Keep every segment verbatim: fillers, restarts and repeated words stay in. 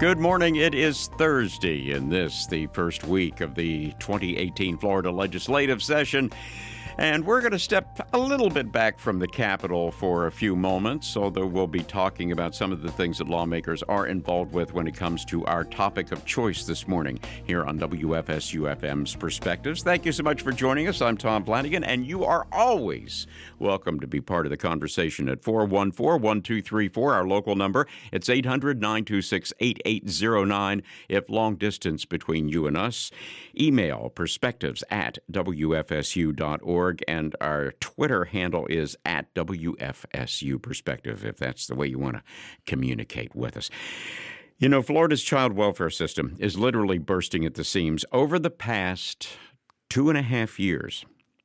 Good morning. It is Thursday, and this the first week of the twenty eighteen Florida legislative session. And we're going to step a little bit back from the Capitol for a few moments, although we'll be talking about some of the things that lawmakers are involved with when it comes to our topic of choice this morning here on W F S U F M's Perspectives. Thank you so much for joining us. I'm Tom Flanagan, and you are always welcome to be part of the conversation at four one four, one two three four, our local number. It's eight hundred, nine two six, eight eight zero nine if long distance between you and us. Email perspectives at W F S U dot org. And our Twitter handle is at W F S U Perspective, if that's the way you want to communicate with us. You know, Florida's child welfare system is literally bursting at the seams. Over the past two and a half years,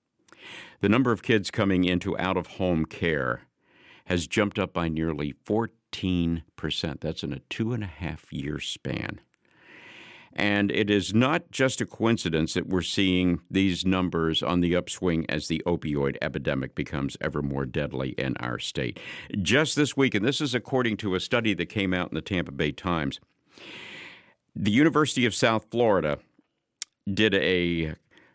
the number of kids coming into out-of-home care has jumped up by nearly fourteen percent. That's in a two and a half year span. And it is not just a coincidence that we're seeing these numbers on the upswing as the opioid epidemic becomes ever more deadly in our state. Just this week, and this is according to a study that came out in the Tampa Bay Times, the University of South Florida did a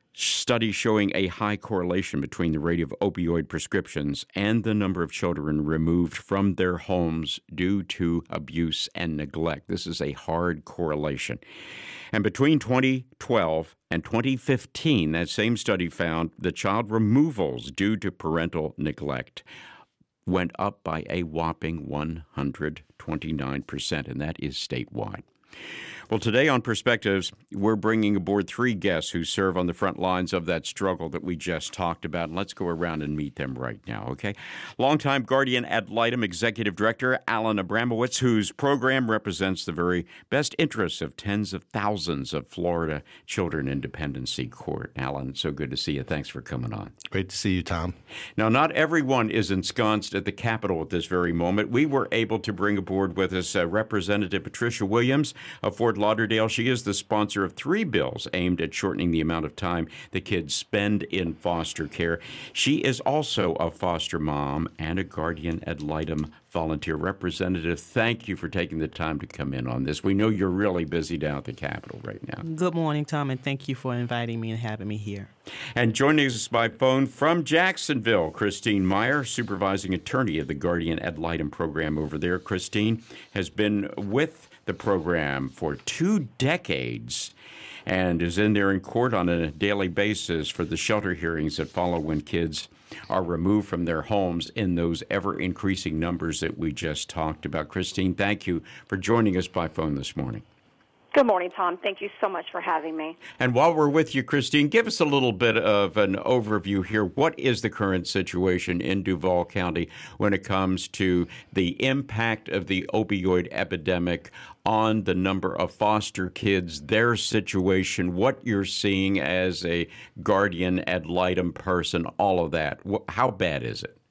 study showing a high correlation between the rate of opioid prescriptions and the number of children removed from their homes due to abuse and neglect. This is a hard correlation. And between twenty twelve and twenty fifteen, that same study found the child removals due to parental neglect went up by a whopping one hundred twenty-nine percent, and that is statewide. Well, today on Perspectives, we're bringing aboard three guests who serve on the front lines of that struggle that we just talked about. And let's go around and meet them right now, okay? Longtime Guardian Ad Litem Executive Director Alan Abramowitz, whose program represents the very best interests of tens of thousands of Florida children in Dependency Court. Alan, it's so good to see you. Thanks for coming on. Great to see you, Tom. Now, not everyone is ensconced at the Capitol at this very moment. We were able to bring aboard with us uh, Representative Patricia Williams of Fort Lauderdale. She is the sponsor of three bills aimed at shortening the amount of time the kids spend in foster care. She is also a foster mom and a Guardian Ad Litem volunteer. Representative, thank you for taking the time to come in on this. We know you're really busy down at the Capitol right now. Good morning, Tom, and thank you for inviting me and having me here. And joining us by phone from Jacksonville, Christine Meyer, supervising attorney of the Guardian Ad Litem program over there. Christine has been with the program for two decades and is in there in court on a daily basis for the shelter hearings that follow when kids are removed from their homes in those ever-increasing numbers that we just talked about. Christine, thank you for joining us by phone this morning. Good morning, Tom. Thank you so much for having me. And while we're with you, Christine, give us a little bit of an overview here. What is the current situation in Duval County when it comes to the impact of the opioid epidemic on the number of foster kids, their situation, what you're seeing as a Guardian Ad Litem person, all of that? How bad is it?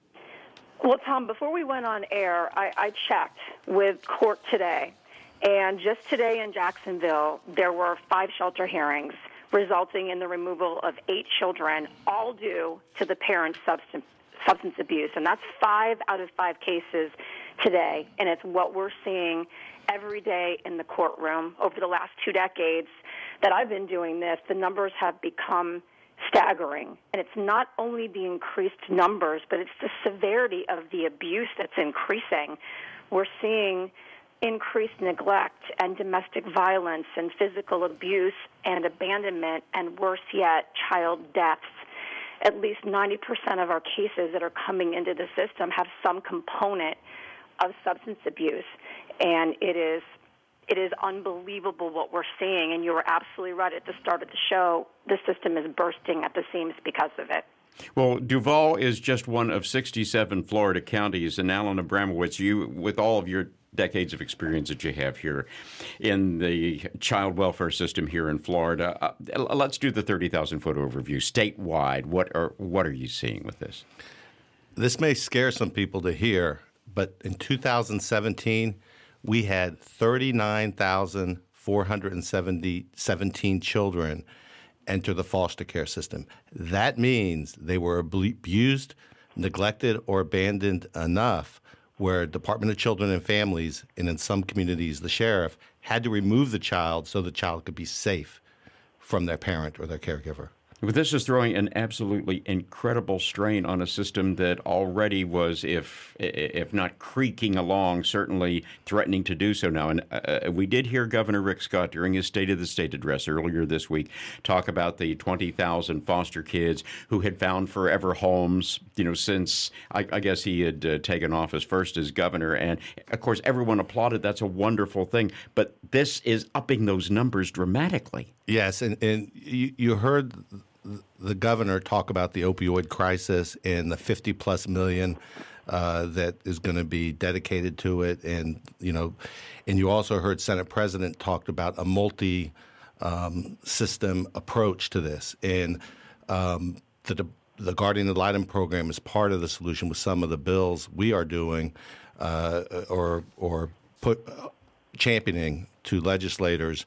Well, Tom, before we went on air, I, I checked with court today. And just today in Jacksonville, there were five shelter hearings resulting in the removal of eight children, all due to the parents' substance, substance abuse. And that's five out of five cases today. And it's what we're seeing every day in the courtroom. Over the last two decades that I've been doing this, the numbers have become staggering. And it's not only the increased numbers, but it's the severity of the abuse that's increasing. We're seeing increased neglect and domestic violence and physical abuse and abandonment, and worse yet, child deaths. At least ninety percent of our cases that are coming into the system have some component of substance abuse, and it is it is unbelievable what we're seeing, and you were absolutely right at the start of the show. The system is bursting at the seams because of it. Well, Duval is just one of sixty-seven Florida counties, and Alan Abramowitz, you, with all of your decades of experience that you have here in the child welfare system here in Florida, uh, let's do the thirty thousand foot overview. Statewide, what are what are you seeing with this? This may scare some people to hear, but in two thousand seventeen, we had thirty-nine thousand four hundred seventeen children enter the foster care system. That means they were abused, neglected, or abandoned enough where Department of Children and Families, and in some communities, the sheriff, had to remove the child so the child could be safe from their parent or their caregiver. But this is throwing an absolutely incredible strain on a system that already was, if if not creaking along, certainly threatening to do so now. And uh, we did hear Governor Rick Scott during his State of the State address earlier this week talk about the twenty thousand foster kids who had found forever homes, you know, since I, I guess he had uh, taken office first as governor. And of course, everyone applauded. That's a wonderful thing. But this is upping those numbers dramatically. Yes, and, and you, you heard the governor talk about the opioid crisis and the fifty plus million uh, that is going to be dedicated to it. And, you know, and you also heard Senate President talked about a multi um, system approach to this. And um, the, the Guardian Ad Litem program is part of the solution with some of the bills we are doing uh, or, or put uh, championing to legislators.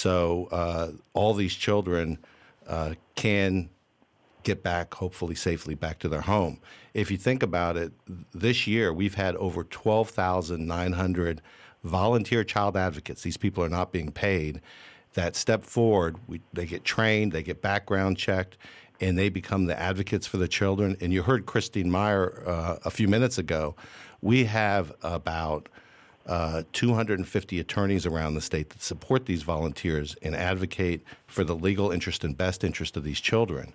So uh, all these children Uh, can get back, hopefully safely, back to their home. If you think about it, this year we've had over twelve thousand nine hundred volunteer child advocates. These people are not being paid that step forward. We, they get trained, they get background checked, and they become the advocates for the children. And you heard Christine Meyer uh, a few minutes ago. We have about Uh, two hundred fifty attorneys around the state that support these volunteers and advocate for the legal interest and best interest of these children.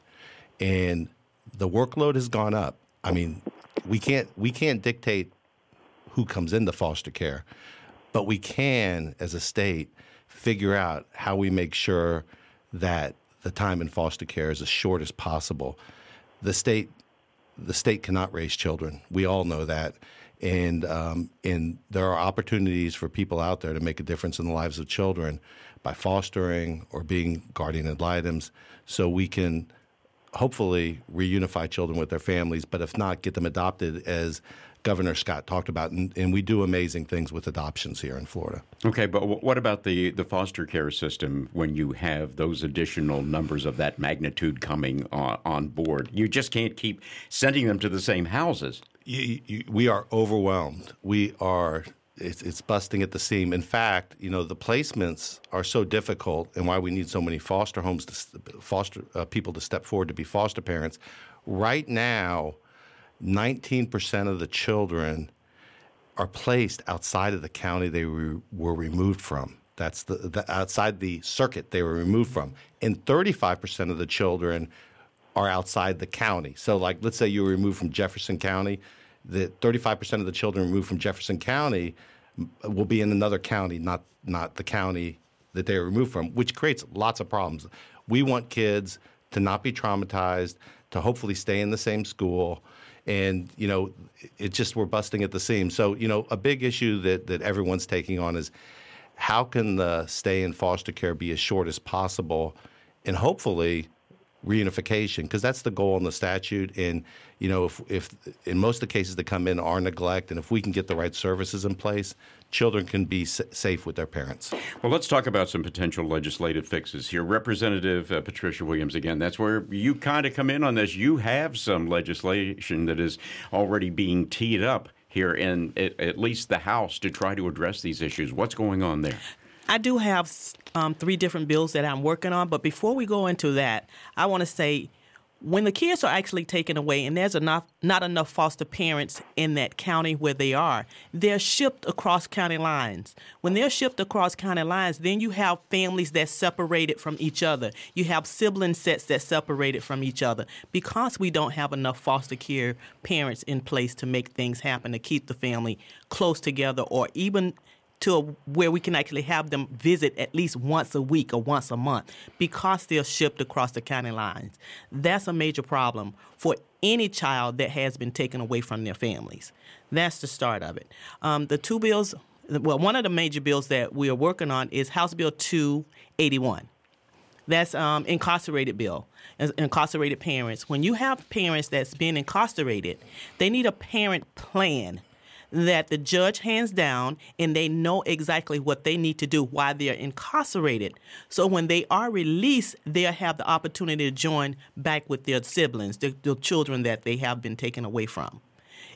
And the workload has gone up. I mean, we can't we can't dictate who comes into foster care, but we can, as a state, figure out how we make sure that the time in foster care is as short as possible. The state the state cannot raise children. We all know that. And um, and there are opportunities for people out there to make a difference in the lives of children by fostering or being guardian ad litems, so we can hopefully reunify children with their families, but if not, get them adopted, as Governor Scott talked about. And, and we do amazing things with adoptions here in Florida. Okay, but what about the, the foster care system when you have those additional numbers of that magnitude coming on, on board? You just can't keep sending them to the same houses. You, you, we are overwhelmed. We are, it's, it's busting at the seam. In fact, you know, the placements are so difficult, and why we need so many foster homes, to foster uh, people to step forward to be foster parents. Right now, nineteen percent of the children are placed outside of the county they re- were removed from. That's the, the outside the circuit they were removed from. And thirty-five percent of the children are outside the county. So, like, let's say you were removed from Jefferson County, the thirty-five percent of the children removed from Jefferson County will be in another county, not not the county that they were removed from, which creates lots of problems. We want kids to not be traumatized, to hopefully stay in the same school. And, you know, it just, we're busting at the seams. So, you know, a big issue that, that everyone's taking on is how can the stay in foster care be as short as possible, and hopefully reunification, because that's the goal in the statute. And, you know, if, if in most of the cases that come in are neglect, and if we can get the right services in place, children can be s- safe with their parents. Well, let's talk about some potential legislative fixes here. Representative uh, Patricia Williams, again, that's where you kind of come in on this. You have some legislation that is already being teed up here in at, at least the House to try to address these issues. What's going on there? I do have um, three different bills that I'm working on, but before we go into that, I want to say when the kids are actually taken away and there's enough, not enough foster parents in that county where they are, they're shipped across county lines. When they're shipped across county lines, then you have families that's separated from each other. You have sibling sets that's separated from each other because we don't have enough foster care parents in place to make things happen, to keep the family close together, or even to a, where we can actually have them visit at least once a week or once a month, because they're shipped across the county lines. That's a major problem for any child that has been taken away from their families. That's the start of it. Um, the two bills, well, one of the major bills that we are working on is House Bill two eighty-one. That's um, incarcerated bill, incarcerated parents. When you have parents that's been incarcerated, they need a parent plan that the judge hands down, and they know exactly what they need to do while they're incarcerated. So when they are released, they'll have the opportunity to join back with their siblings, the, the children that they have been taken away from.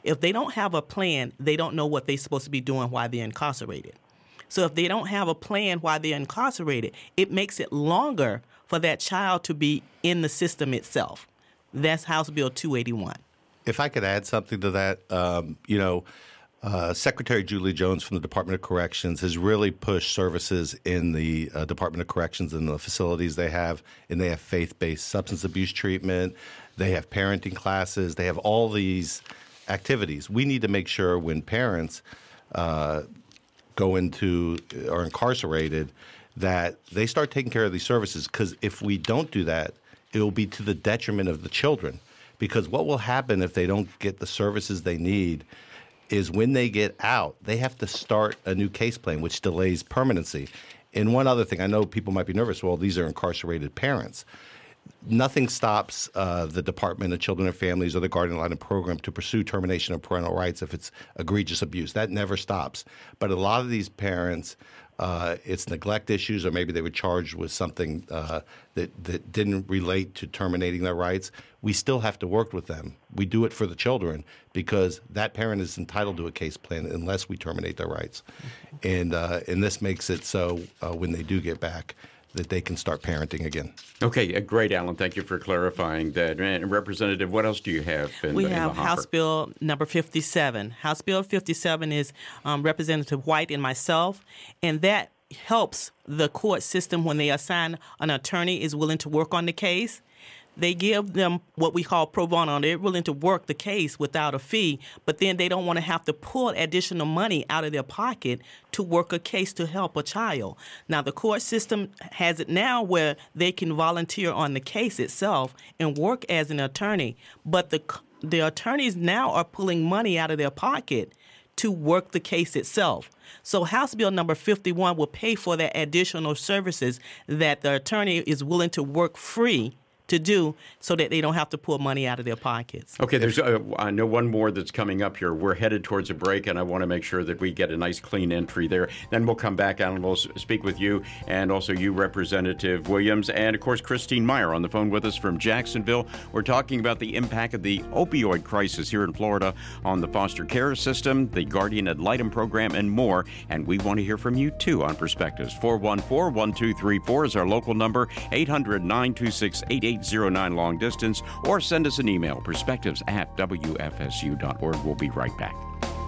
If they don't have a plan, they don't know what they're supposed to be doing while they're incarcerated. So if they don't have a plan while they're incarcerated, it makes it longer for that child to be in the system itself. That's House Bill two eighty-one. If I could add something to that, um, you know, uh, Secretary Julie Jones from the Department of Corrections has really pushed services in the uh, Department of Corrections and the facilities they have, and they have faith-based substance abuse treatment, they have parenting classes, they have all these activities. We need to make sure when parents uh, go into or incarcerated that they start taking care of these services, because if we don't do that, it will be to the detriment of the children. Because what will happen if they don't get the services they need is when they get out, they have to start a new case plan, which delays permanency. And one other thing, I know people might be nervous, well, these are incarcerated parents. Nothing stops uh, the Department of Children and Families or the Guardian Ad Litem program to pursue termination of parental rights if it's egregious abuse. That never stops. But a lot of these parents, uh, it's neglect issues, or maybe they were charged with something uh, that, that didn't relate to terminating their rights. We still have to work with them. We do it for the children because that parent is entitled to a case plan unless we terminate their rights. And, uh, and this makes it so uh, when they do get back, that they can start parenting again. Okay, uh, great, Alan. Thank you for clarifying that. And Representative, what else do you have in we the, have in the hopper? House Bill number fifty-seven. House Bill fifty-seven is um, Representative White and myself, and that helps the court system when they assign an attorney is willing to work on the case. They give them what we call pro bono. They're willing to work the case without a fee, but then they don't want to have to pull additional money out of their pocket to work a case to help a child. Now, the court system has it now where they can volunteer on the case itself and work as an attorney, but the the attorneys now are pulling money out of their pocket to work the case itself. So House Bill number fifty-one will pay for the additional services that the attorney is willing to work free to do so that they don't have to pull money out of their pockets. Okay, there's uh, I know one more that's coming up here. We're headed towards a break, and I want to make sure that we get a nice clean entry there. Then we'll come back, Alan, we'll speak with you, and also you, Representative Williams, and, of course, Christine Meyer on the phone with us from Jacksonville. We're talking about the impact of the opioid crisis here in Florida on the foster care system, the Guardian Ad Litem program, and more. And we want to hear from you, too, on Perspectives. four one four, one two three four is our local number, eight hundred, nine two six, eight eight zero nine long distance, or send us an email, perspectives at W F S U dot org. We'll be right back.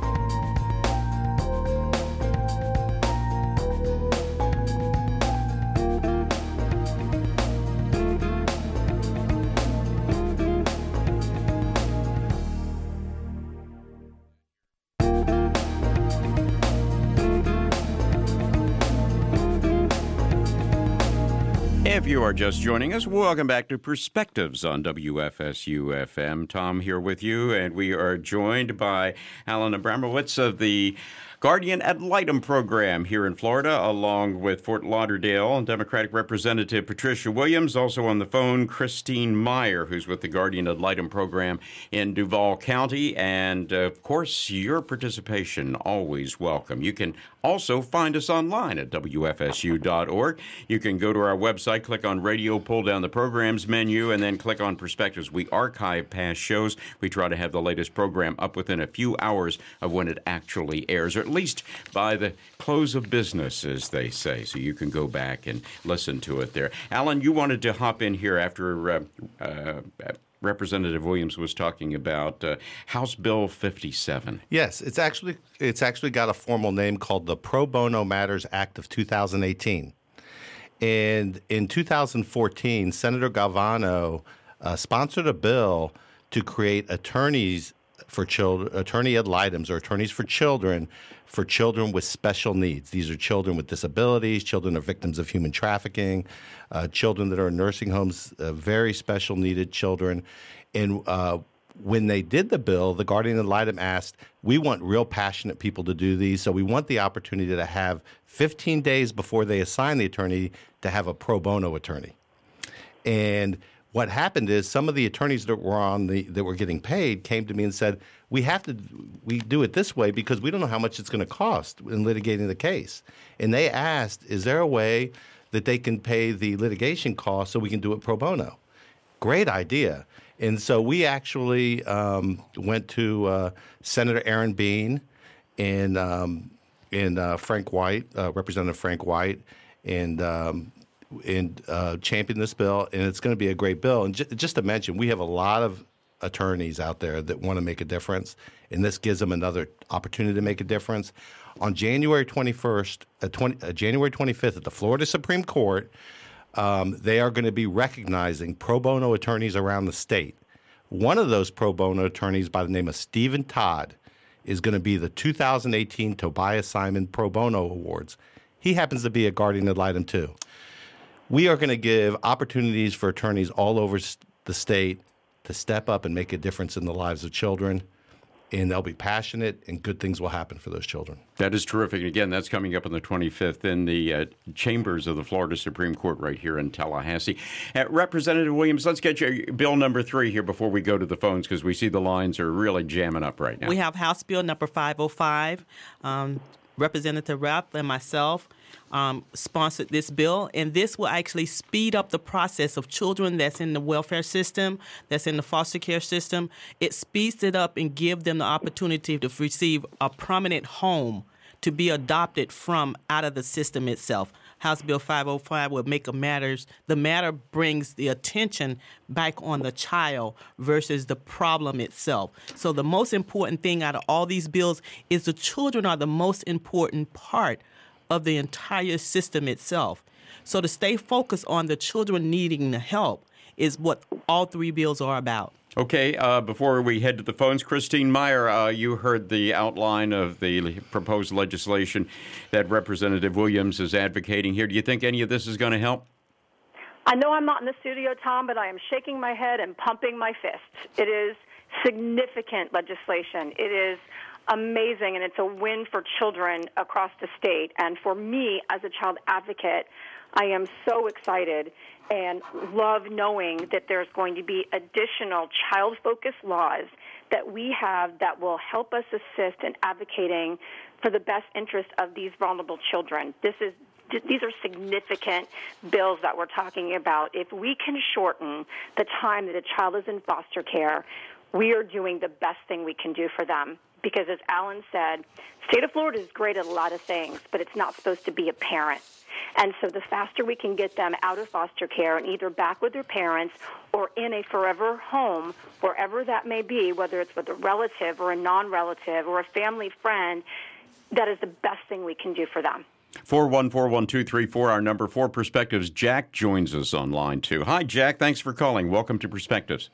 If you are just joining us, welcome back to Perspectives on W F S U F M. Tom here with you, and we are joined by Alan Abramowitz of the Guardian Ad Litem program here in Florida, along with Fort Lauderdale Democratic Representative Patricia Williams. Also on the phone, Christine Meyer, who's with the Guardian Ad Litem program in Duval County. And, uh, of course, your participation always welcome. You can also find us online at W F S U dot org. You can go to our website, click on radio, pull down the programs menu, and then click on Perspectives. We archive past shows. We try to have the latest program up within a few hours of when it actually airs, or at least by the close of business, as they say. So you can go back and listen to it there. Alan, you wanted to hop in here after uh, uh, Representative Williams was talking about uh, House Bill fifty-seven. Yes, it's actually it's actually got a formal name called the Pro Bono Matters Act of two thousand eighteen. And in two thousand fourteen, Senator Galvano uh, sponsored a bill to create attorneys for children, attorney ad litems, or attorneys for children, for children with special needs. These are children with disabilities, children are victims of human trafficking, uh, children that are in nursing homes, uh, very special needed children. And uh, when they did the bill, the Guardian Ad Litem asked, we want real passionate people to do these, so we want the opportunity to have fifteen days before they assign the attorney to have a pro bono attorney. And what happened is some of the attorneys that were on the that were getting paid came to me and said, we have to we do it this way because we don't know how much it's going to cost in litigating the case. And they asked, is there a way that they can pay the litigation costs so we can do it pro bono? Great idea. And so we actually um, went to uh, Senator Aaron Bean and um, and uh, Frank White, uh, Representative Frank White, and um, and uh, championed this bill. And it's going to be a great bill. And j- just to mention, we have a lot of attorneys out there that want to make a difference, and this gives them another opportunity to make a difference. On January twenty-first, uh, twenty, uh, January twenty-fifth, at the Florida Supreme Court, um, they are going to be recognizing pro bono attorneys around the state. One of those pro bono attorneys, by the name of Stephen Todd, is going to be the two thousand eighteen Tobias Simon Pro Bono Awards. He happens to be a guardian ad litem too. We are going to give opportunities for attorneys all over the state to step up and make a difference in the lives of children, and they'll be passionate, and good things will happen for those children. That is terrific. Again, that's coming up on the twenty-fifth in the uh, chambers of the Florida Supreme Court right here in Tallahassee. Uh, Representative Williams, let's get you bill number three here before we go to the phones, because we see the lines are really jamming up right now. We have House Bill number five oh five. Um, Representative Rapp and myself um, sponsored this bill, and this will actually speed up the process of children that's in the welfare system, that's in the foster care system. It speeds it up and gives them the opportunity to receive a permanent home, to be adopted from out of the system itself. House Bill five oh five will make a matters. The matter brings the attention back on the child versus the problem itself. So the most important thing out of all these bills is the children are the most important part of the entire system itself. So to stay focused on the children needing the help is what all three bills are about. Okay, uh, before we head to the phones, Christine Meyer, uh, you heard the outline of the proposed legislation that Representative Williams is advocating here. Do you think any of this is going to help? I know I'm not in the studio, Tom, but I am shaking my head and pumping my fists. It is significant legislation. It is amazing, and it's a win for children across the state. And for me, as a child advocate, I am so excited and love knowing that there's going to be additional child-focused laws that we have that will help us assist in advocating for the best interest of these vulnerable children. This is These are significant bills that we're talking about. If we can shorten the time that a child is in foster care, we are doing the best thing we can do for them. Because as Alan said, state of Florida is great at a lot of things, but it's not supposed to be a parent. And so the faster we can get them out of foster care and either back with their parents or in a forever home, wherever that may be, whether it's with a relative or a non-relative or a family friend, that is the best thing we can do for them. four one four, one two three four, our number. For Perspectives, Jack joins us on line two. Hi, Jack. Thanks for calling. Welcome to Perspectives.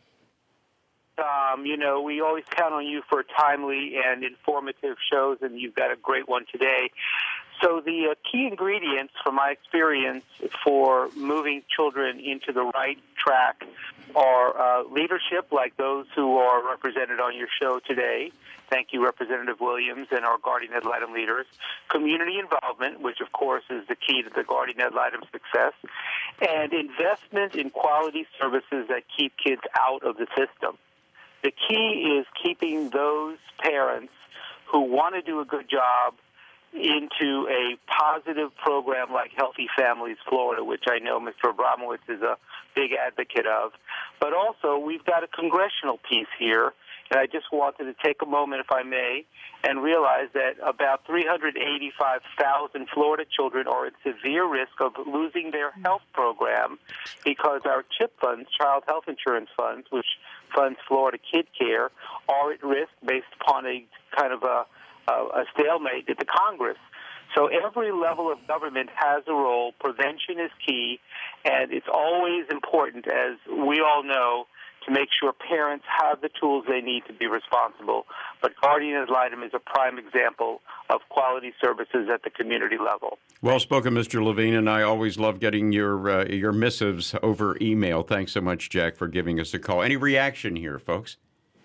Um, you know, we always count on you for timely and informative shows, and you've got a great one today. So the uh, key ingredients, from my experience, for moving children into the right track are uh, leadership, like those who are represented on your show today. Thank you, Representative Williams, and our guardian ad litem leaders. Community involvement, which, of course, is the key to the guardian ad litem success. And investment in quality services that keep kids out of the system. The key is keeping those parents who want to do a good job into a positive program like Healthy Families Florida, which I know Mister Abramowitz is a big advocate of. But also, we've got a congressional piece here, and I just wanted to take a moment, if I may, and realize that about three hundred eighty-five thousand Florida children are at severe risk of losing their health program because our CHIP funds, Child Health Insurance Funds, which funds Florida Kid Care, are at risk based upon a kind of a, a, a stalemate at the Congress. So every level of government has a role. Prevention is key, and it's always important, as we all know, to make sure parents have the tools they need to be responsible. But guardian ad litem is a prime example of quality services at the community level. Well spoken, Mister Levine, and I always love getting your uh, your missives over email. Thanks so much, Jack, for giving us a call. Any reaction here, folks?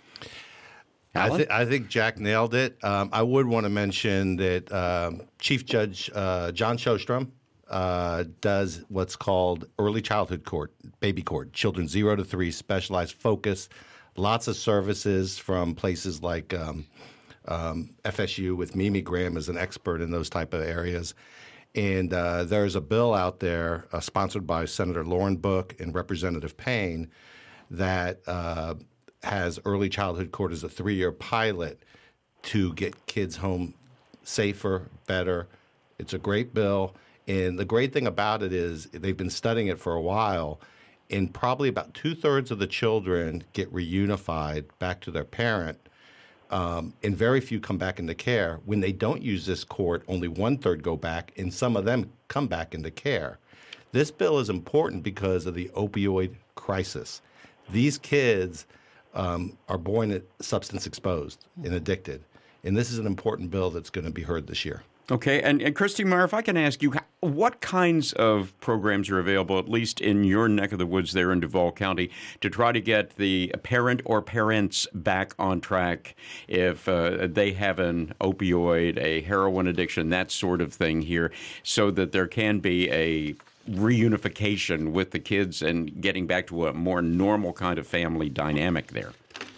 I, th- I think Jack nailed it. Um, I would want to mention that um, Chief Judge uh, John Shostrom uh, does what's called early childhood court, baby court, children zero to three, specialized focus, lots of services from places like um, um, F S U with Mimi Graham as an expert in those type of areas. And uh, there's a bill out there uh, sponsored by Senator Lauren Book and Representative Payne that uh, has early childhood court as a three-year pilot to get kids home safer, better. It's a great bill. And the great thing about it is they've been studying it for a while, and probably about two-thirds of the children get reunified back to their parent, um, and very few come back into care. When they don't use this court, only one-third go back, and some of them come back into care. This bill is important because of the opioid crisis. These kids um, are born substance exposed and addicted, and this is an important bill that's going to be heard this year. Okay, and, and Christy Meyer, if I can ask you, what kinds of programs are available, at least in your neck of the woods there in Duval County, to try to get the parent or parents back on track if uh, they have an opioid, a heroin addiction, that sort of thing here, so that there can be a reunification with the kids and getting back to a more normal kind of family dynamic there?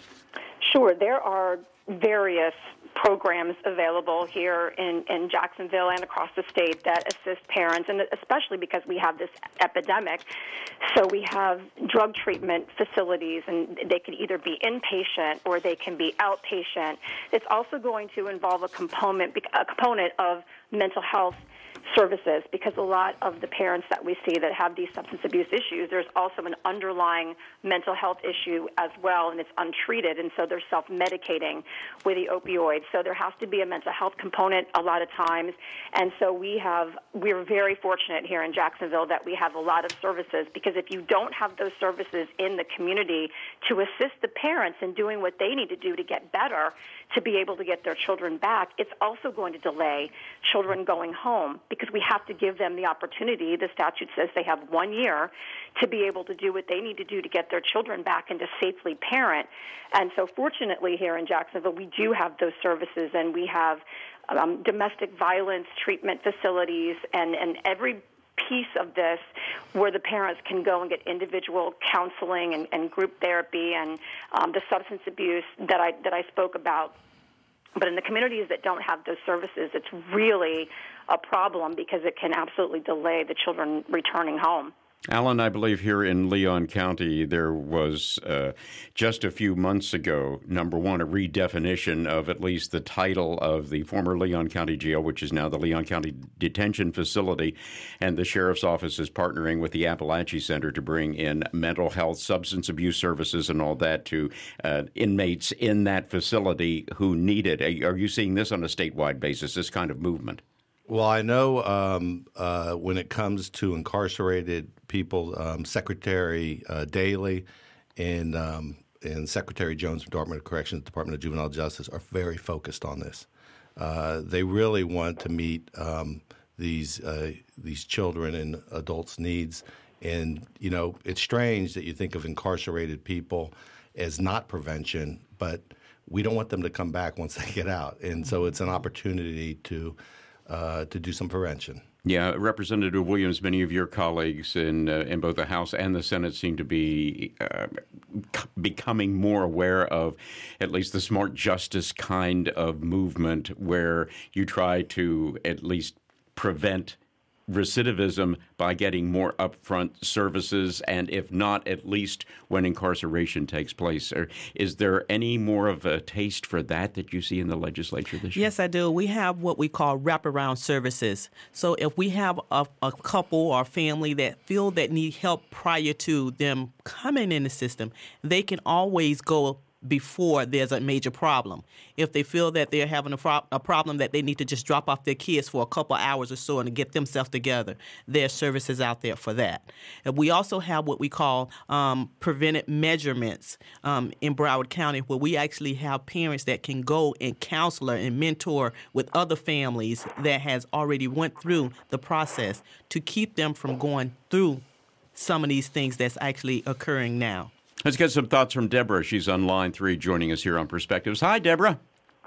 Sure, there are various programs available here in, in Jacksonville and across the state that assist parents, and especially because we have this epidemic. So we have drug treatment facilities, and they can either be inpatient or they can be outpatient. It's also going to involve a component, a component of mental health services, because a lot of the parents that we see that have these substance abuse issues, there's also an underlying mental health issue as well, and it's untreated, and so they're self-medicating with the opioids. So there has to be a mental health component a lot of times, and so we have, we're very fortunate here in Jacksonville that we have a lot of services, because if you don't have those services in the community to assist the parents in doing what they need to do to get better, to be able to get their children back, it's also going to delay children going home, because we have to give them the opportunity. The statute says they have one year to be able to do what they need to do to get their children back and to safely parent. And so fortunately here in Jacksonville, we do have those services, and we have um, domestic violence treatment facilities and, and every piece of this where the parents can go and get individual counseling and, and group therapy and um, the substance abuse that I that I spoke about. But in the communities that don't have those services, it's really a problem, because it can absolutely delay the children returning home. Alan, I believe here in Leon County there was uh, just a few months ago, number one, a redefinition of at least the title of the former Leon County Jail, which is now the Leon County Detention Facility, and the Sheriff's Office is partnering with the Appalachia Center to bring in mental health, substance abuse services and all that to uh, inmates in that facility who need it. Are you seeing this on a statewide basis, this kind of movement? Well, I know um, uh, when it comes to incarcerated people, um, Secretary uh, Daley and um, and Secretary Jones from Department of Corrections, Department of Juvenile Justice are very focused on this. Uh, they really want to meet um, these uh, these children and adults' needs. And you know, it's strange that you think of incarcerated people as not prevention, but we don't want them to come back once they get out. And so it's an opportunity to. Uh, to do some prevention. Yeah, Representative Williams, many of your colleagues in uh, in both the House and the Senate seem to be uh, c- becoming more aware of at least the smart justice kind of movement, where you try to at least prevent recidivism by getting more upfront services, and if not, at least when incarceration takes place. Or is there any more of a taste for that that you see in the legislature this year? Yes, I do. We have what we call wraparound services. So if we have a, a couple or family that feel that need help prior to them coming in the system, they can always go before there's a major problem. If they feel that they're having a, pro- a problem that they need to just drop off their kids for a couple hours or so and to get themselves together, there are services out there for that. And we also have what we call um, preventive measurements um, in Broward County, where we actually have parents that can go and counsel and mentor with other families that has already went through the process to keep them from going through some of these things that's actually occurring now. Let's get some thoughts from Deborah. She's on line three, joining us here on Perspectives. Hi, Deborah.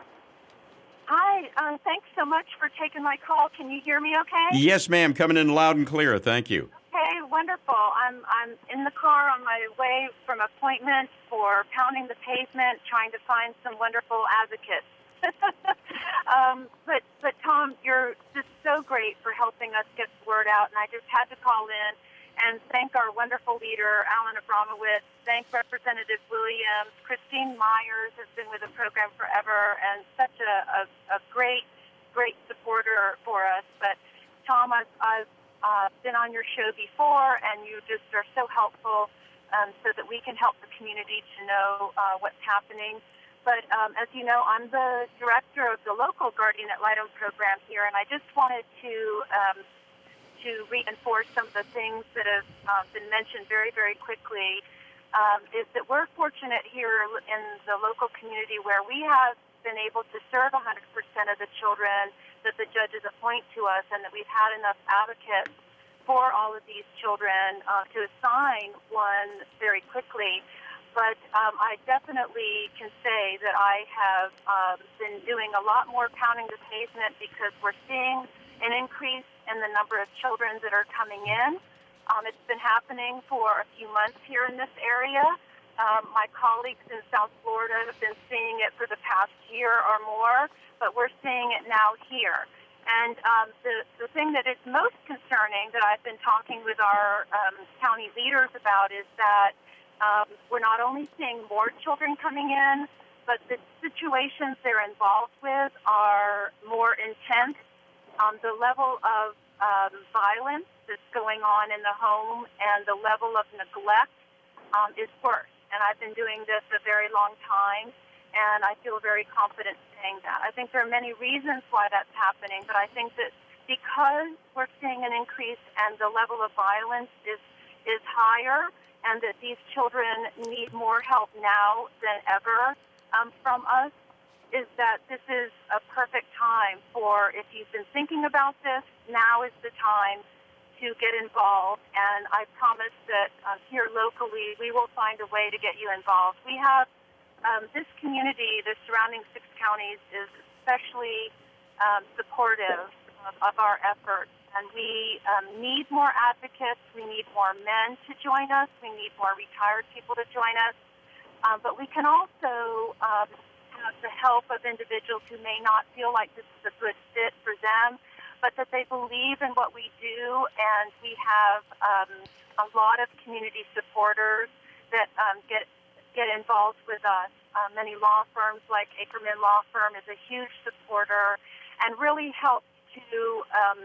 Hi. Um, thanks so much for taking my call. Can you hear me okay? Yes, ma'am. Coming in loud and clear. Thank you. Okay, wonderful. I'm I'm in the car on my way from appointment for pounding the pavement, trying to find some wonderful advocates. um, but, but Tom, you're just so great for helping us get the word out, and I just had to call in and thank our wonderful leader, Alan Abramowitz. Thank Representative Williams. Christine Myers has been with the program forever and such a, a, a great, great supporter for us. But, Tom, I've, I've uh, been on your show before, and you just are so helpful um, so that we can help the community to know uh, what's happening. But um, as you know, I'm the director of the local Guardian Ad Litem program here, and I just wanted to um, to reinforce some of the things that have uh, been mentioned very, very quickly, um, is that we're fortunate here in the local community where we have been able to serve one hundred percent of the children that the judges appoint to us, and that we've had enough advocates for all of these children uh, to assign one very quickly. But um, I definitely can say that I have uh, been doing a lot more pounding the pavement because we're seeing an increase in the number of children that are coming in. Um, it's been happening for a few months here in this area. Um, my colleagues in South Florida have been seeing it for the past year or more, but we're seeing it now here. And um, the, the thing that is most concerning that I've been talking with our um, county leaders about is that um, we're not only seeing more children coming in, but the situations they're involved with are more intense. Um, the level of um, violence that's going on in the home and the level of neglect um, is worse. And I've been doing this a very long time, and I feel very confident saying that. I think there are many reasons why that's happening, but I think that because we're seeing an increase and the level of violence is, is higher, and that these children need more help now than ever um, from us, is that this is a perfect time for, if you've been thinking about this, now is the time to get involved. And I promise that uh, here locally, we will find a way to get you involved. We have um, this community, the surrounding six counties, is especially um, supportive of, of our efforts. And we um, need more advocates. We need more men to join us. We need more retired people to join us. Um, but we can also um, have the help of individuals who may not feel like this is a good fit for them, but that they believe in what we do. And we have um, a lot of community supporters that um, get get involved with us. Uh, many law firms like Ackerman Law Firm is a huge supporter and really helps to um,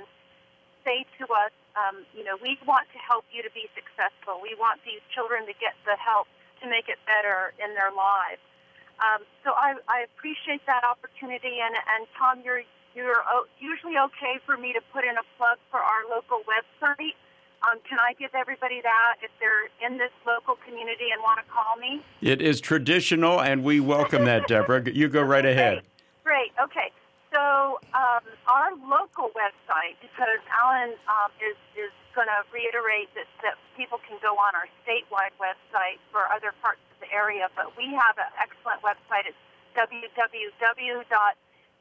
say to us, um, you know, we want to help you to be successful. We want these children to get the help to make it better in their lives. Um, so I, I appreciate that opportunity. And, and Tom, you're you're usually okay for me to put in a plug for our local website. Um, can I give everybody that if they're in this local community and want to call me? It is traditional, and we welcome that, Deborah. You go right ahead. Great. Great. Okay. So um, our local website, because Alan um, is, is going to reiterate that, that people can go on our statewide website for other parts of the area, but we have an excellent website. It's w w w dot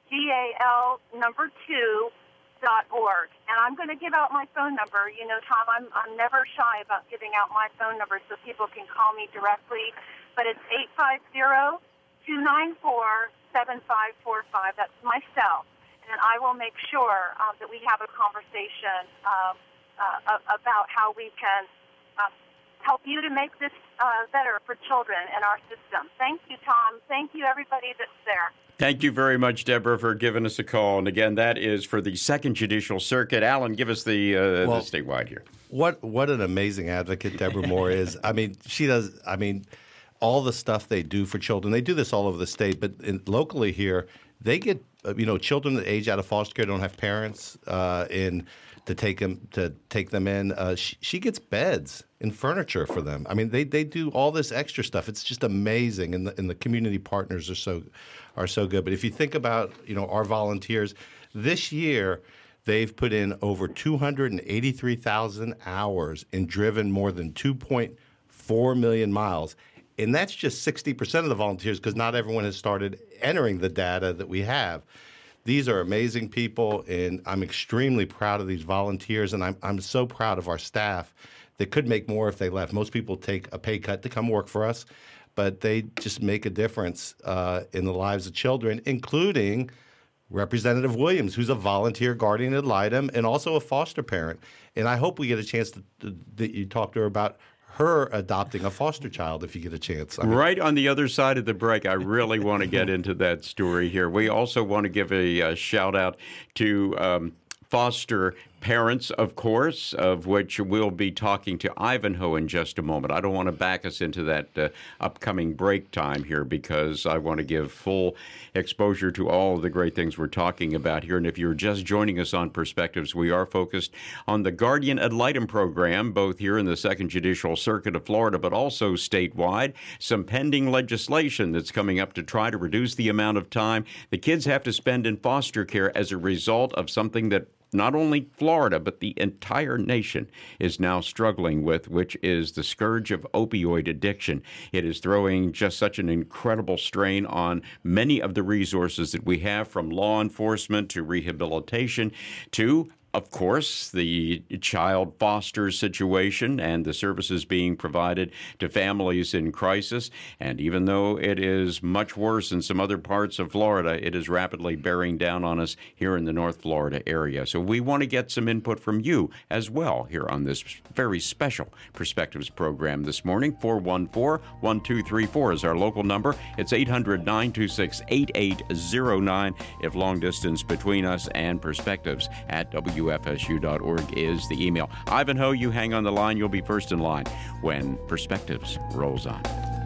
gal number two dot org. And I'm going to give out my phone number. You know, Tom, I'm, I'm never shy about giving out my phone number so people can call me directly. But it's eight five zero, two nine four, seven five four five. That's my cell. And I will make sure um, that we have a conversation um, uh, about how we can um, help you to make this uh, better for children in our system. Thank you, Tom. Thank you, everybody that's there. Thank you very much, Deborah, for giving us a call. And again, that is for the Second Judicial Circuit. Alan, give us the, uh, well, the statewide here. What what an amazing advocate Deborah Moore is. I mean, she does, I mean, all the stuff they do for children. They do this all over the state, but in, locally here, they get, you know, children that age out of foster care don't have parents uh, in to take them to take them in. Uh, she, she gets beds and furniture for them. I mean, they, they do all this extra stuff. It's just amazing, and the, and the community partners are so are so good. But if you think about, you know, our volunteers this year, they've put in over two hundred eighty-three thousand hours and driven more than two point four million miles. And that's just sixty percent of the volunteers, because not everyone has started entering the data that we have. These are amazing people, and I'm extremely proud of these volunteers, and I'm I'm so proud of our staff that could make more if they left. Most people take a pay cut to come work for us, but they just make a difference uh, in the lives of children, including Representative Williams, who's a volunteer guardian ad litem and also a foster parent. And I hope we get a chance to, to, that you talk to her about her adopting a foster child if you get a chance. I mean, right on the other side of the break, I really want to get into that story here. We also want to give a, a shout out to um, foster parents, of course, of which we'll be talking to Ivanhoe in just a moment. I don't want to back us into that uh, upcoming break time here because I want to give full exposure to all of the great things we're talking about here. And if you're just joining us on Perspectives, we are focused on the Guardian Ad Litem program, both here in the Second Judicial Circuit of Florida, but also statewide. Some pending legislation that's coming up to try to reduce the amount of time the kids have to spend in foster care as a result of something that not only Florida, but the entire nation is now struggling with, which is the scourge of opioid addiction. It is throwing just such an incredible strain on many of the resources that we have, from law enforcement to rehabilitation to, of course, the child foster situation and the services being provided to families in crisis. And even though it is much worse in some other parts of Florida, it is rapidly bearing down on us here in the North Florida area. So we want to get some input from you as well here on this very special Perspectives program this morning. four one four, one two three four is our local number. It's eight hundred, nine two six, eight eight zero nine if long distance between us, and Perspectives at W F S U dot org is the email. Ivanhoe, you hang on the line. You'll be first in line when Perspectives rolls on.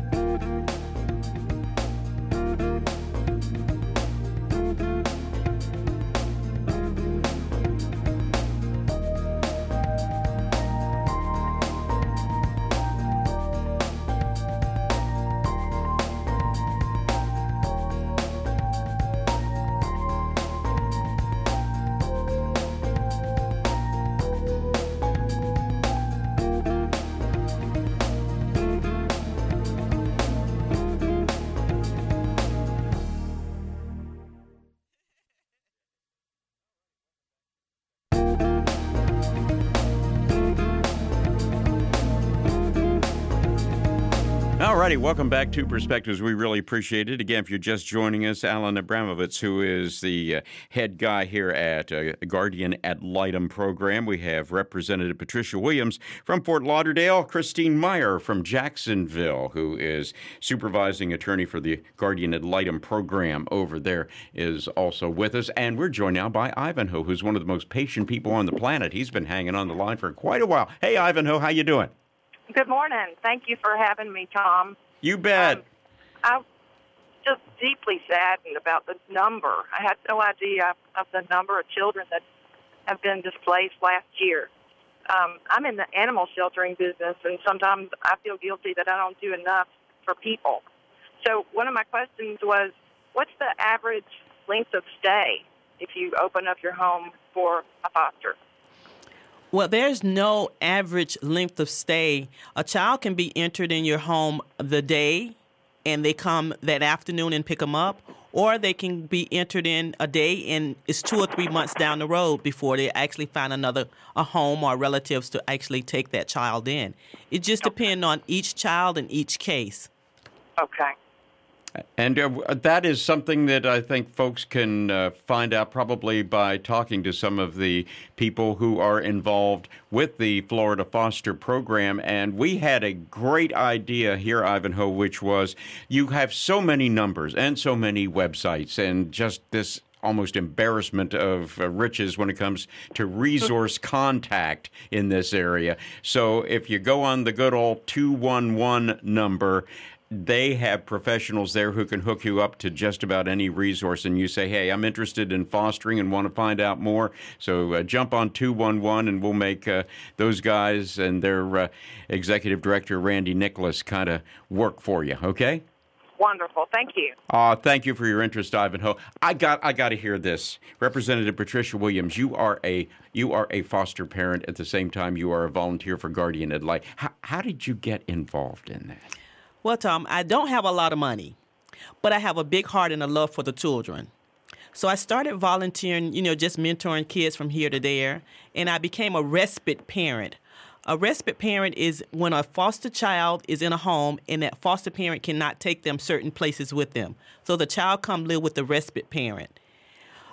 All righty, welcome back to Perspectives. We really appreciate it. Again, if you're just joining us, Alan Abramovitz, who is the uh, head guy here at uh, Guardian Ad Litem program. We have Representative Patricia Williams from Fort Lauderdale, Christine Meyer from Jacksonville, who is supervising attorney for the Guardian Ad Litem program over there, is also with us. And we're joined now by Ivanhoe, who's one of the most patient people on the planet. He's been hanging on the line for quite a while. Hey, Ivanhoe, how you doing? Good morning. Thank you for having me, Tom. You bet. Um, I'm just deeply saddened about the number. I had no idea of the number of children that have been displaced last year. Um, I'm in the animal sheltering business, and sometimes I feel guilty that I don't do enough for people. So one of my questions was, what's the average length of stay if you open up your home for a foster? Well, there's no average length of stay. A child can be entered in your home the day, and they come that afternoon and pick them up, or they can be entered in a day, and it's two or three months down the road before they actually find another a home or relatives to actually take that child in. It just Okay. depends on each child and each case. Okay. And uh, that is something that I think folks can uh, find out probably by talking to some of the people who are involved with the Florida Foster Program. And we had a great idea here, Ivanhoe, which was you have so many numbers and so many websites and just this almost embarrassment of uh, riches when it comes to resource contact in this area. So if you go on the good old two one one number, they have professionals there who can hook you up to just about any resource, and you say, hey, I'm interested in fostering and want to find out more. So uh, jump on two one one, and we'll make uh, those guys and their uh, executive director, Randy Nicholas, kind of work for you, okay? Wonderful. Thank you. Uh, thank you for your interest, Ivanhoe. I got I got to hear this. Representative Patricia Williams, you are a you are a foster parent. At the same time, you are a volunteer for Guardian Ad Litem. How, how did you get involved in that? Well, Tom, I don't have a lot of money, but I have a big heart and a love for the children. So I started volunteering, you know, just mentoring kids from here to there, and I became a respite parent. A respite parent is when a foster child is in a home and that foster parent cannot take them certain places with them. So the child come live with the respite parent.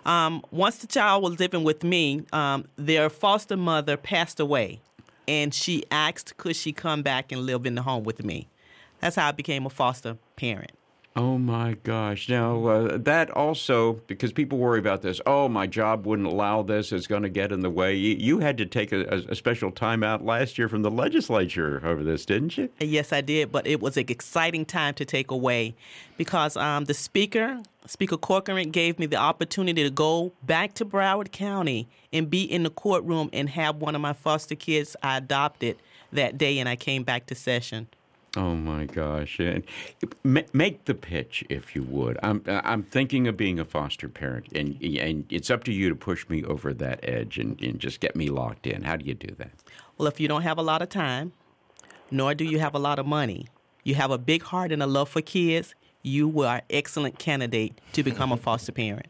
Um, once the child was living with me, um, their foster mother passed away, and she asked could she come back and live in the home with me. That's how I became a foster parent. Oh, my gosh. Now, uh, that also, because people worry about this, oh, my job wouldn't allow this, it's going to get in the way. You, you had to take a, a special time out last year from the legislature over this, didn't you? Yes, I did, but it was an exciting time to take away because um, the speaker, Speaker Corcoran, gave me the opportunity to go back to Broward County and be in the courtroom and have one of my foster kids I adopted that day, and I came back to session. Oh my gosh! And make the pitch, if you would. I'm I'm thinking of being a foster parent, and and it's up to you to push me over that edge and, and just get me locked in. How do you do that? Well, if you don't have a lot of time, nor do you have a lot of money, you have a big heart and a love for kids, you are an excellent candidate to become a foster parent.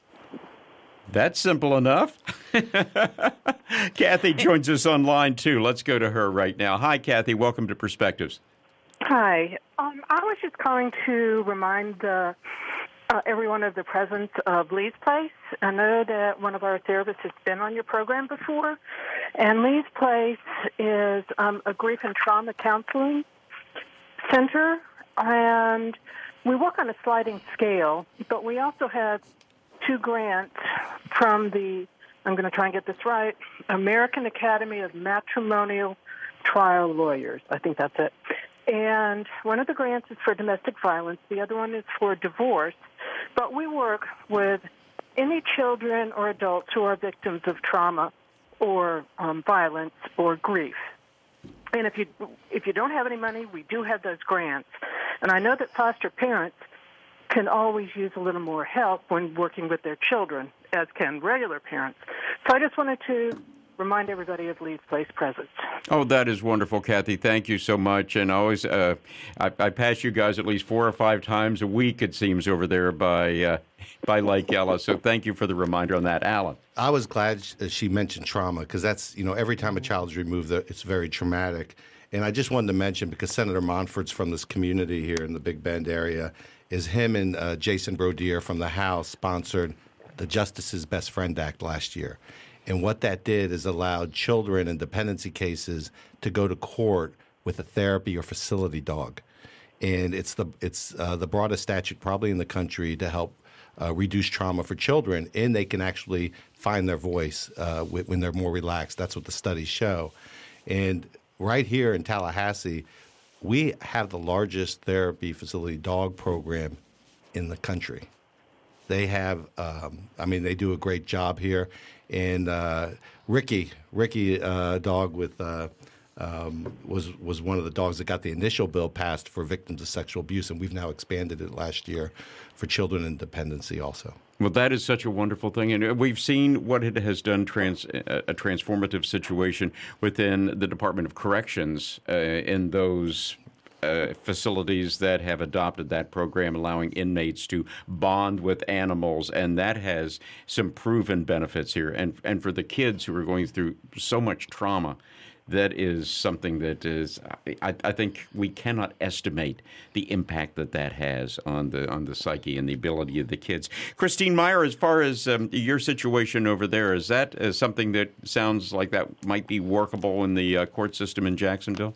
That's simple enough. Kathy joins us online too. Let's go to her right now. Hi, Kathy. Welcome to Perspectives. Hi. Um, I was just calling to remind uh, uh, everyone of the presence of Lee's Place. I know that one of our therapists has been on your program before, and Lee's Place is um, a grief and trauma counseling center, and we work on a sliding scale, but we also have two grants from the, I'm going to try and get this right, American Academy of Matrimonial Trial Lawyers. I think that's it. And one of the grants is for domestic violence. The other one is for divorce. But we work with any children or adults who are victims of trauma or um, violence or grief. And if you if you don't have any money, we do have those grants. And I know that foster parents can always use a little more help when working with their children, as can regular parents. So I just wanted to remind everybody of Lee's Place presence. Oh, that is wonderful, Kathy. Thank you so much. And always, uh, I, I pass you guys at least four or five times a week, it seems, over there by uh, by Lake Ella. So thank you for the reminder on that, Alan. I was glad she mentioned trauma because that's, you know, every time a child is removed, it's very traumatic. And I just wanted to mention, because Senator Monford's from this community here in the Big Bend area, is him and uh, Jason Brodier from the House sponsored the Justice's Best Friend Act last year. And what that did is allowed children in dependency cases to go to court with a therapy or facility dog. And it's the it's uh, the broadest statute probably in the country to help uh, reduce trauma for children, and they can actually find their voice uh, when they're more relaxed. That's what the studies show. And right here in Tallahassee, we have the largest therapy facility dog program in the country. They have, um, I mean, they do a great job here. And uh, Ricky, Ricky, uh, dog with uh, um, was was one of the dogs that got the initial bill passed for victims of sexual abuse, and we've now expanded it last year for children in dependency also. Well, that is such a wonderful thing, and we've seen what it has done, trans, a transformative situation within the Department of Corrections uh, in those Uh, facilities that have adopted that program, allowing inmates to bond with animals, and that has some proven benefits here. And and for the kids who are going through so much trauma, that is something that is, I, I think we cannot estimate the impact that that has on the on the psyche and the ability of the kids. Christine Meyer, as far as um, your situation over there, is that uh, something that sounds like that might be workable in the uh, court system in Jacksonville?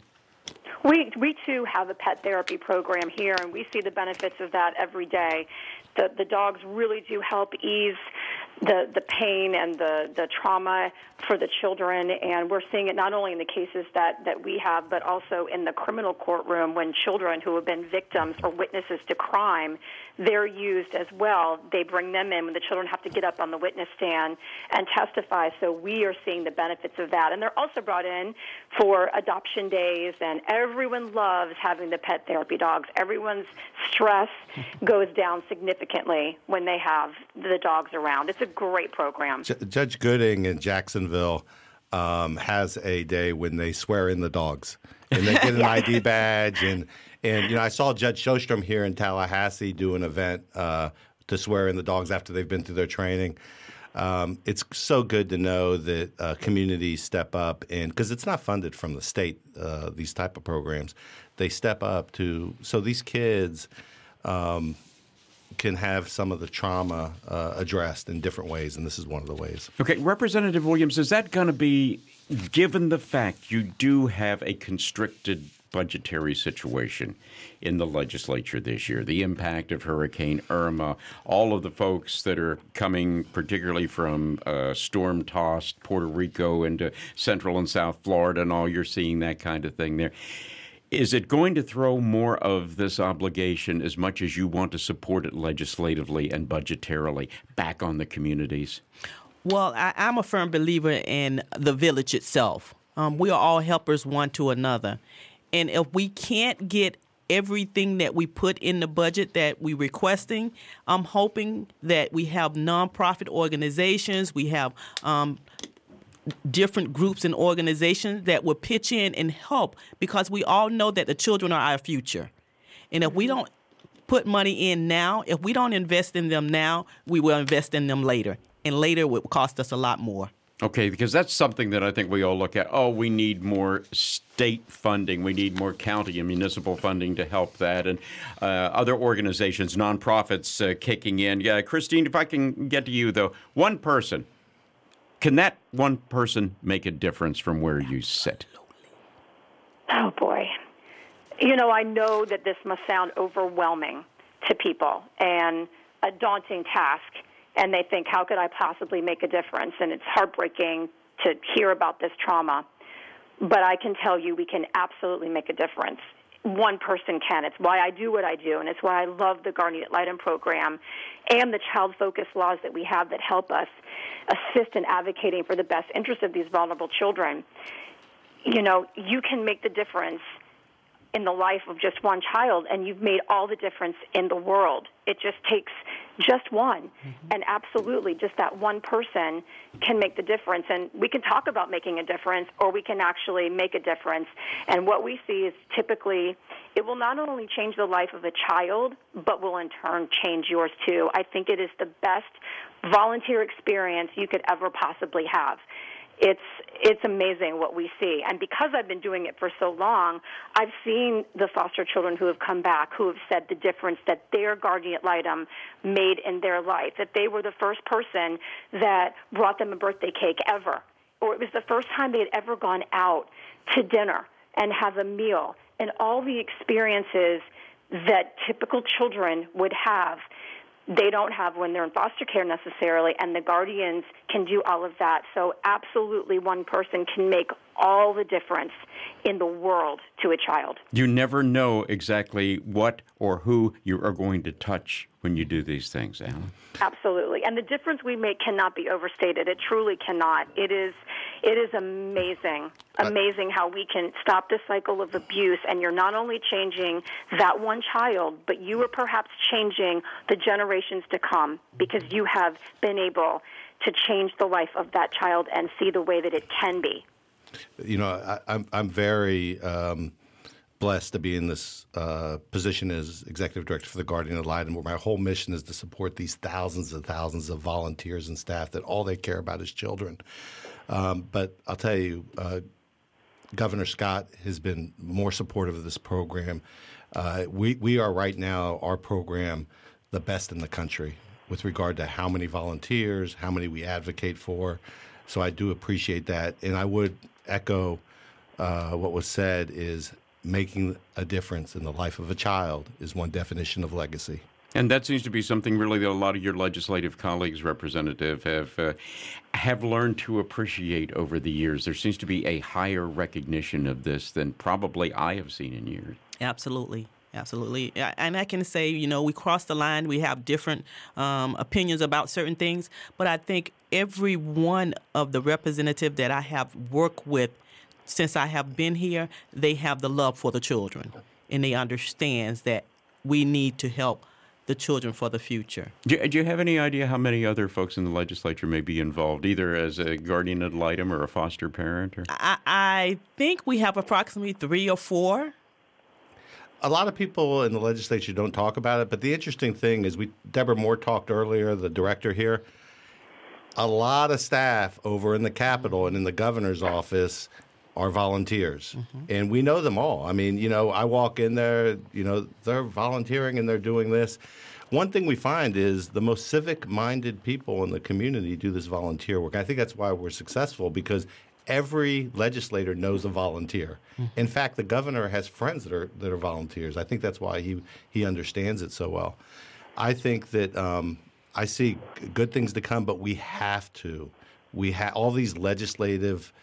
We, we too have a pet therapy program here, and we see the benefits of that every day. The, the dogs really do help ease the, the pain and the, the trauma for the children, and we're seeing it not only in the cases that, that we have, but also in the criminal courtroom when children who have been victims or witnesses to crime, they're used as well. They bring them in when the children have to get up on the witness stand and testify, so we are seeing the benefits of that. And they're also brought in for adoption days, and everyone loves having the pet therapy dogs. Everyone's stress goes down significantly when they have the dogs around. It's a great program. J- Judge Gooding in Jacksonville um, has a day when they swear in the dogs, and they get an I D badge. And, and you know, I saw Judge Shostrom here in Tallahassee do an event uh, to swear in the dogs after they've been through their training. Um, it's so good to know that uh, communities step up, and because it's not funded from the state, uh, these type of programs, they step up to so these kids. Um, can have some of the trauma uh, addressed in different ways, and this is one of the ways. Okay, Representative Williams, is that going to be, given the fact you do have a constricted budgetary situation in the legislature this year, the impact of Hurricane Irma, all of the folks that are coming particularly from uh, storm-tossed Puerto Rico into Central and South Florida and all, you're seeing that kind of thing there. Is it going to throw more of this obligation, as much as you want to support it legislatively and budgetarily, back on the communities? Well, I, I'm a firm believer in the village itself. Um, we are all helpers one to another. And if we can't get everything that we put in the budget that we're requesting, I'm hoping that we have nonprofit organizations, we have um, different groups and organizations that will pitch in and help, because we all know that the children are our future. And if we don't put money in now, if we don't invest in them now, we will invest in them later. And later it will cost us a lot more. Okay, because that's something that I think we all look at. Oh, we need more state funding. We need more county and municipal funding to help that. And uh, other organizations, nonprofits uh, kicking in. Yeah, Christine, if I can get to you, though. One person. Can that one person make a difference from where you sit? Oh, boy. You know, I know that this must sound overwhelming to people and a daunting task. And they think, how could I possibly make a difference? And it's heartbreaking to hear about this trauma. But I can tell you we can absolutely make a difference. One person can. It's why I do what I do, and it's why I love the Guardian Ad Litem program and the child-focused laws that we have that help us assist in advocating for the best interest of these vulnerable children. You know, you can make the difference in the life of just one child, and you've made all the difference in the world. It just takes just one. Mm-hmm. And absolutely, just that one person can make the difference. And we can talk about making a difference, or we can actually make a difference. And what we see is typically it will not only change the life of a child, but will in turn change yours too. I think it is the best volunteer experience you could ever possibly have. It's it's amazing what we see. And because I've been doing it for so long, I've seen the foster children who have come back, who have said the difference that their guardian ad litem made in their life, that they were the first person that brought them a birthday cake ever, or it was the first time they had ever gone out to dinner and have a meal, and all the experiences that typical children would have. They don't have when they're in foster care necessarily, and the guardians can do all of that. So absolutely one person can make all the difference in the world to a child. You never know exactly what or who you are going to touch when you do these things, Alan. Absolutely. And the difference we make cannot be overstated. It truly cannot. It is it is amazing, amazing how we can stop the cycle of abuse, and you're not only changing that one child, but you are perhaps changing the generations to come, because you have been able to change the life of that child and see the way that it can be. You know, I, I'm I'm very um, blessed to be in this uh, position as executive director for the Guardian Ad Litem, where my whole mission is to support these thousands and thousands of volunteers and staff that all they care about is children. Um, but I'll tell you, uh, Governor Scott has been more supportive of this program. Uh, we we are right now, our program, the best in the country with regard to how many volunteers, how many we advocate for. So I do appreciate that, and I would echo uh, what was said is making a difference in the life of a child is one definition of legacy. And that seems to be something really that a lot of your legislative colleagues, Representative, have uh, have learned to appreciate over the years. There seems to be a higher recognition of this than probably I have seen in years. Absolutely. Absolutely. And I can say, you know, we cross the line. We have different um, opinions about certain things. But I think every one of the representatives that I have worked with since I have been here, they have the love for the children. And they understand that we need to help the children for the future. Do you, do you have any idea how many other folks in the legislature may be involved, either as a guardian ad litem or a foster parent? Or? I, I think we have approximately three or four. A lot of people in the legislature don't talk about it, but the interesting thing is, we Deborah Moore talked earlier, the director here, a lot of staff over in the Capitol and in the governor's office are volunteers, mm-hmm. and we know them all. I mean, you know, I walk in there, you know, they're volunteering and they're doing this. one thing we find is the most civic-minded people in the community do this volunteer work. I think that's why we're successful, because every legislator knows a volunteer. Mm-hmm. In fact, the governor has friends that are that are volunteers. I think that's why he he understands it so well. I think that um, I see g- good things to come, but we have to. We have all these legislative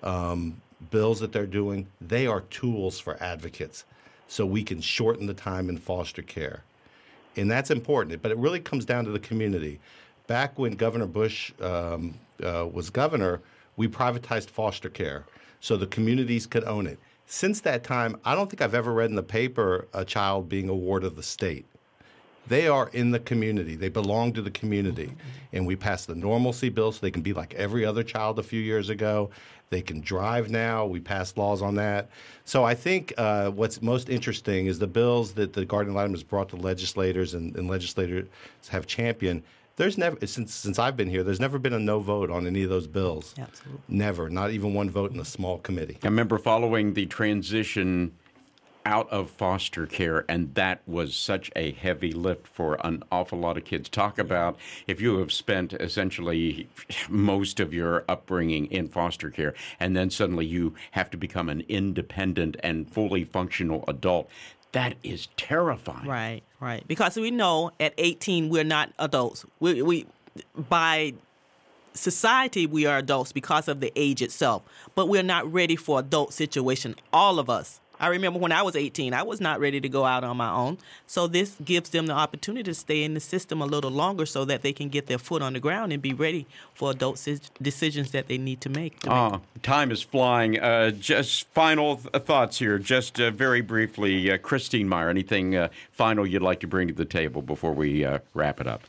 um, bills that they're doing. They are tools for advocates, so we can shorten the time in foster care, and that's important. But it really comes down to the community. Back when Governor Bush um, uh, was governor, we privatized foster care so the communities could own it. Since that time, I don't think I've ever read in the paper a child being a ward of the state. They are in the community. They belong to the community. And we passed the normalcy bill so they can be like every other child a few years ago. They can drive now. We passed laws on that. So I think uh, what's most interesting is the bills that the Guardian ad litem has brought to legislators and, and legislators have championed. There's never since since I've been here, there's never been a no vote on any of those bills. Absolutely. Never, not even one vote in a small committee. I remember following the transition out of foster care, and that was such a heavy lift for an awful lot of kids. Talk about if you have spent essentially most of your upbringing in foster care, and then suddenly you have to become an independent and fully functional adult. That is terrifying. Right, right. Because we know at eighteen we're not adults. We, we by society we are adults because of the age itself, but we're not ready for adult situation. All of us. I remember when I was eighteen, I was not ready to go out on my own. So this gives them the opportunity to stay in the system a little longer so that they can get their foot on the ground and be ready for adult si- decisions that they need to make. To Ah, make. time is flying. Uh, just final th- thoughts here, just uh, very briefly. Uh, Christine Meyer, anything uh, final you'd like to bring to the table before we uh, wrap it up?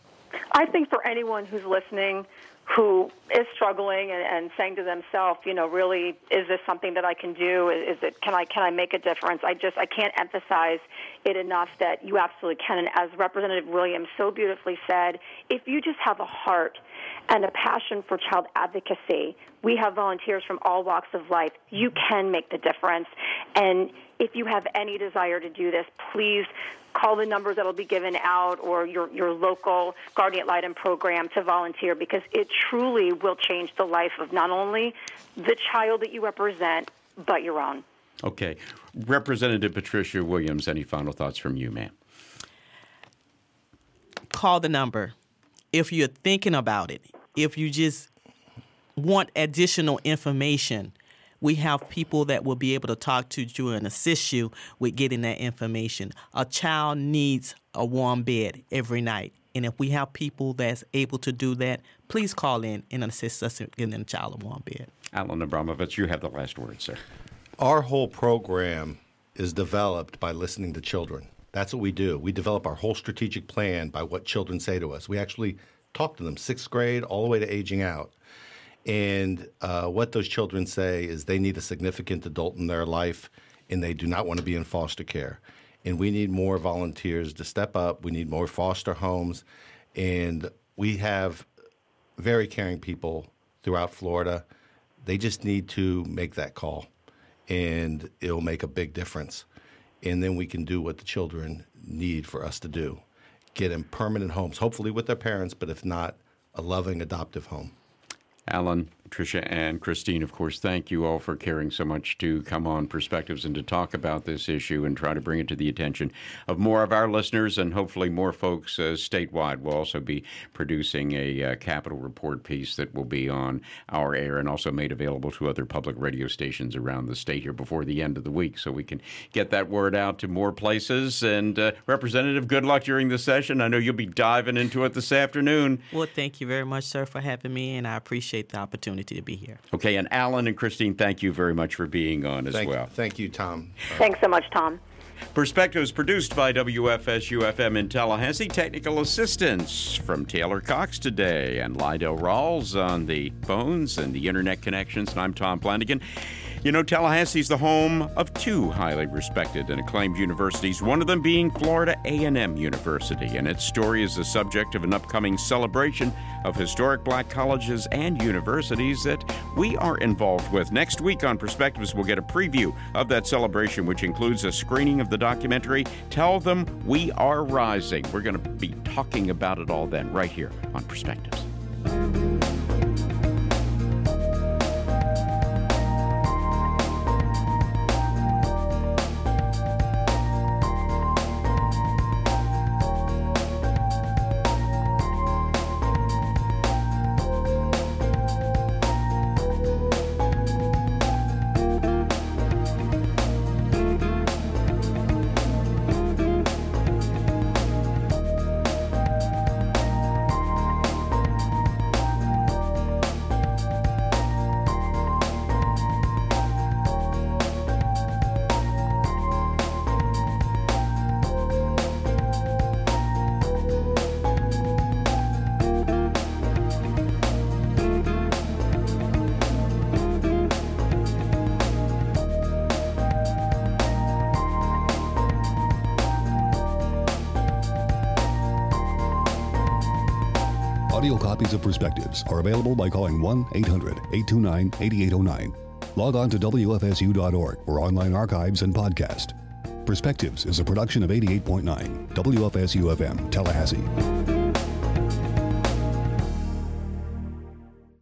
I think for anyone who's listening who is struggling and, and saying to themselves, you know, really, is this something that I can do? Is it, can I, can I make a difference? I just, I can't emphasize it enough that you absolutely can. And as Representative Williams so beautifully said, if you just have a heart and a passion for child advocacy, we have volunteers from all walks of life. You can make the difference. And if you have any desire to do this, please call the numbers that will be given out or your, your local Guardian ad litem program to volunteer, because it truly will change the life of not only the child that you represent, but your own. Okay. Representative Patricia Williams, any final thoughts from you, ma'am? Call the number. If you're thinking about it, if you just want additional information, we have people that will be able to talk to you and assist you with getting that information. A child needs a warm bed every night. And if we have people that's able to do that, please call in and assist us in getting a child a warm bed. Alan Abramovich, you have the last word, sir. Our whole program is developed by listening to children. That's what we do. We develop our whole strategic plan by what children say to us. We actually talk to them, sixth grade all the way to aging out. And uh, what those children say is they need a significant adult in their life, and they do not want to be in foster care. And we need more volunteers to step up. We need more foster homes. And we have very caring people throughout Florida. They just need to make that call, and it'll make a big difference. And then we can do what the children need for us to do. Get in permanent homes, hopefully with their parents, but if not, a loving adoptive home. Alan, Patricia, and Christine, of course, thank you all for caring so much to come on Perspectives and to talk about this issue and try to bring it to the attention of more of our listeners and hopefully more folks uh, statewide. We'll also be producing a uh, Capitol Report piece that will be on our air and also made available to other public radio stations around the state here before the end of the week so we can get that word out to more places. And uh, Representative, good luck during the session. I know you'll be diving into it this afternoon. Well, thank you very much, sir, for having me, and I appreciate the opportunity to be here. Okay, and Alan and Christine, thank you very much for being on as Thank, well. Thank you, Tom. Thanks so much, Tom. Perspectives produced by W F S U F M in Tallahassee. Technical assistance from Taylor Cox today and Lydell Rawls on the phones and the internet connections. And I'm Tom Flanagan. You know, Tallahassee's the home of two highly respected and acclaimed universities, one of them being Florida A and M University, and its story is the subject of an upcoming celebration of historic black colleges and universities that we are involved with. Next week on Perspectives, we'll get a preview of that celebration, which includes a screening of the documentary, Tell Them We Are Rising. We're going to be talking about it all then, right here on Perspectives. Audio copies of Perspectives are available by calling one eight hundred eight two nine eight eight zero nine. Log on to W F S U dot org for online archives and podcast. Perspectives is a production of eighty-eight point nine W F S U F M, Tallahassee.